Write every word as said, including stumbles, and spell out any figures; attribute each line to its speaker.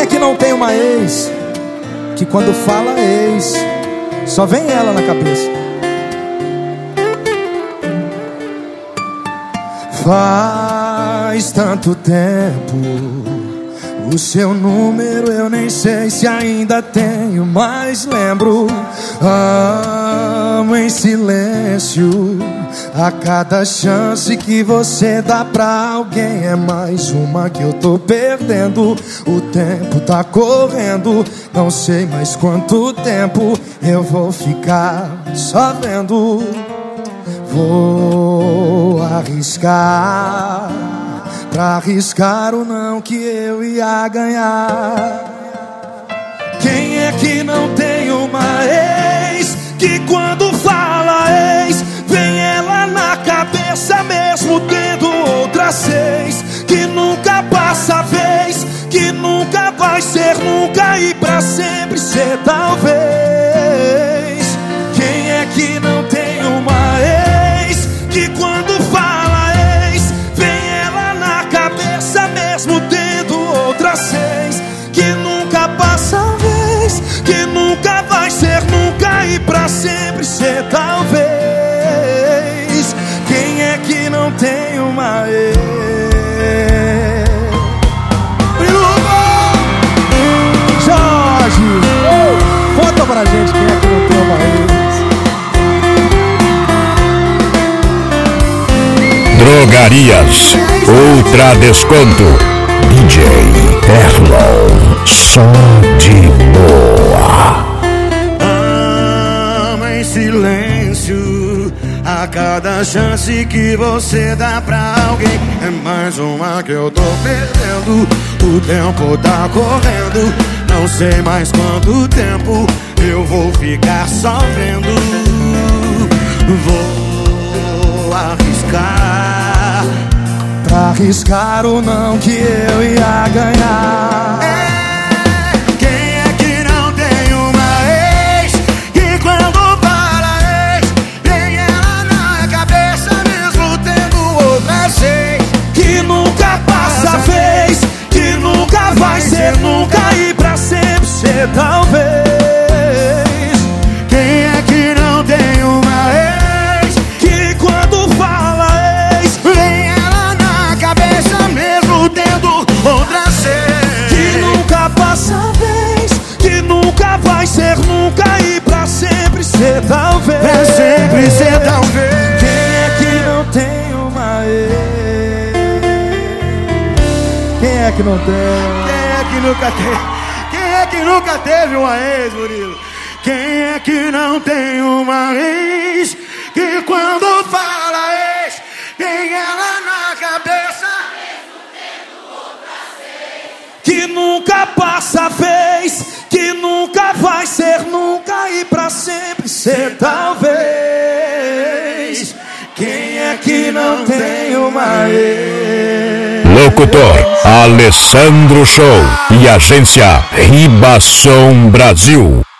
Speaker 1: é que não tem uma ex que quando fala ex só vem ela na cabeça? Faz tanto tempo, o seu número eu nem sei se ainda tenho, mas lembro. Amo em silêncio, a cada chance que você dá pra alguém é mais uma que eu tô perdendo. O tempo tá correndo, não sei mais quanto tempo eu vou ficar só vendo. Vou arriscar, pra arriscar o não que eu ia ganhar. Quem é que não tem uma ex que quando fala ex vem ela na cabeça mesmo tendo outras seis? Que nunca passa a vez, que nunca vai ser nunca e pra sempre ser talvez. Quem é que não tem uma ex que quando fala ex vem ela na cabeça mesmo tendo outras seis? Que nunca passa a vez, que nunca vai ser nunca e pra sempre ser talvez. Quem é que não tem uma ex? Jorge, uh, conta pra gente quem é que não tem uma ex.
Speaker 2: Drogarias Ultra Desconto, D J Erlon, só de boa.
Speaker 3: Amo em silêncio, a cada chance que você dá pra alguém é mais uma que eu tô perdendo. O tempo tá correndo, não sei mais quanto tempo eu vou ficar só vendo. Vou arriscar,
Speaker 1: pra arriscar o não que eu ia ganhar.
Speaker 3: é, quem é que não tem uma ex que quando fala ex vem ela na cabeça mesmo tendo outra seis?
Speaker 1: Que nunca passa a vez, que nunca vai ser nunca e pra sempre ser talvez.
Speaker 3: Quem é que não tem uma ex
Speaker 1: Que quando fala ex
Speaker 3: vem ela na cabeça mesmo tendo outra seis?
Speaker 1: que nunca passa a vez, que nunca vai ser nunca e pra sempre ser talvez.
Speaker 3: Pra sempre ser talvez.
Speaker 1: Quem é que não tem uma ex? Quem é que não tem?
Speaker 3: Quem é que nunca teve? Quem é que nunca teve uma ex, Murilo? Quem é que não tem uma ex que quando fala ex tem ela na cabeça
Speaker 1: Que nunca passa a vez, que nunca vai ser nunca e pra sempre ser talvez. Quem é que não tem uma ex?
Speaker 2: Locutor Alessandro Show e Agência Ribação Brasil.